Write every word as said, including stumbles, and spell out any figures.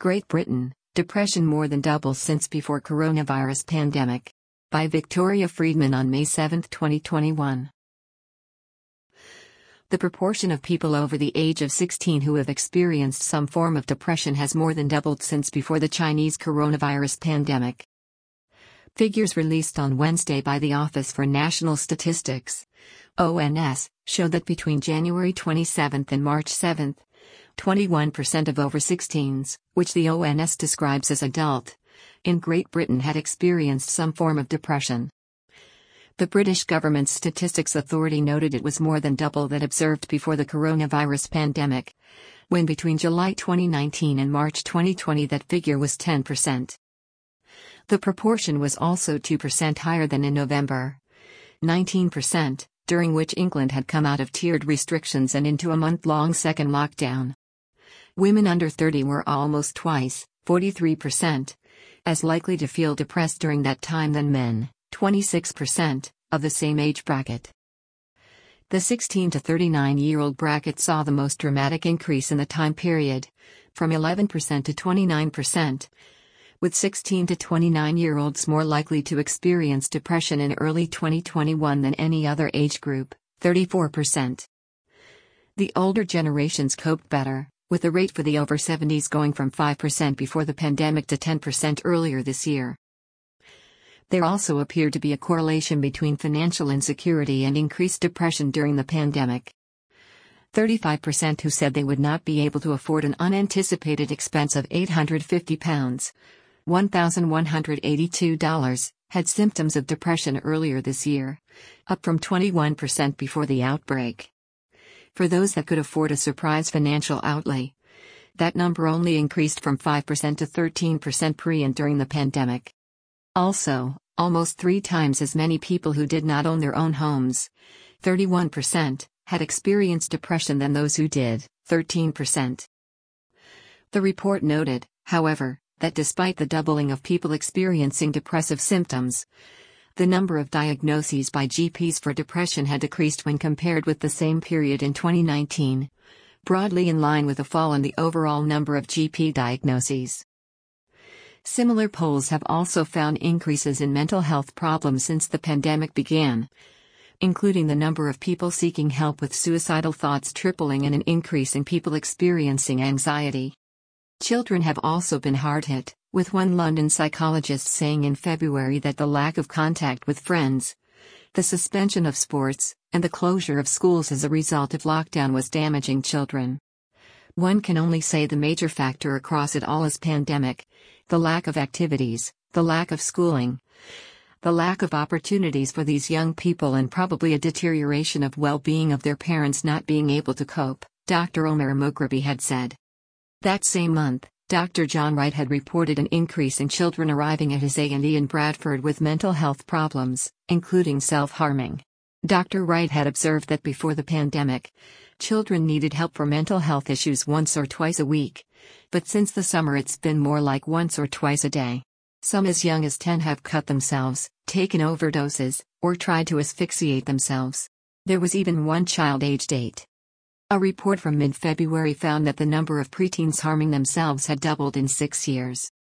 Great Britain, depression more than doubles since before coronavirus pandemic. By Victoria Friedman on May seventh, twenty twenty-one. The proportion of people over the age of sixteen who have experienced some form of depression has more than doubled since before the Chinese coronavirus pandemic. Figures released on Wednesday by the Office for National Statistics, O N S, show that between January twenty-seventh and March seventh, twenty-one percent of over sixteens, which the O N S describes as adult, in Great Britain had experienced some form of depression. The British government's Statistics Authority noted it was more than double that observed before the coronavirus pandemic, when between July twenty nineteen and March twenty twenty that figure was ten percent. The proportion was also two percent higher than in November, nineteen percent, during which England had come out of tiered restrictions and into a month-long second lockdown. Women under thirty were almost twice, forty-three percent, as likely to feel depressed during that time than men, twenty-six percent, of the same age bracket. The sixteen to thirty-nine-year-old bracket saw the most dramatic increase in the time period, from eleven percent to twenty-nine percent, with sixteen to twenty-nine-year-olds more likely to experience depression in early twenty twenty-one than any other age group, thirty-four percent. The older generations coped better, with the rate for the over seventies going from five percent before the pandemic to ten percent earlier this year. There also appeared to be a correlation between financial insecurity and increased depression during the pandemic. thirty-five percent who said they would not be able to afford an unanticipated expense of eight hundred fifty pounds, one thousand one hundred eighty-two dollars, had symptoms of depression earlier this year, up from twenty-one percent before the outbreak. For those that could afford a surprise financial outlay, that number only increased from five percent to thirteen percent pre and during the pandemic. Also, almost three times as many people who did not own their own homes, thirty-one percent, had experienced depression than those who did, thirteen percent. The report noted, however, that despite the doubling of people experiencing depressive symptoms, the number of diagnoses by G Ps for depression had decreased when compared with the same period in twenty nineteen, broadly in line with a fall in the overall number of G P diagnoses. Similar polls have also found increases in mental health problems since the pandemic began, including the number of people seeking help with suicidal thoughts tripling and an increase in people experiencing anxiety. Children have also been hard hit, with one London psychologist saying in February that the lack of contact with friends, the suspension of sports, and the closure of schools as a result of lockdown was damaging children. One can only say the major factor across it all is pandemic, the lack of activities, the lack of schooling, the lack of opportunities for these young people, and probably a deterioration of well-being of their parents not being able to cope, Doctor Omar Mughrabi had said. That same month, Doctor John Wright had reported an increase in children arriving at his A and E in Bradford with mental health problems, including self-harming. Doctor Wright had observed that before the pandemic, children needed help for mental health issues once or twice a week, but since the summer it's been more like once or twice a day. Some as young as ten have cut themselves, taken overdoses, or tried to asphyxiate themselves. There was even one child aged eight. A report from mid-February found that the number of preteens harming themselves had doubled in six years.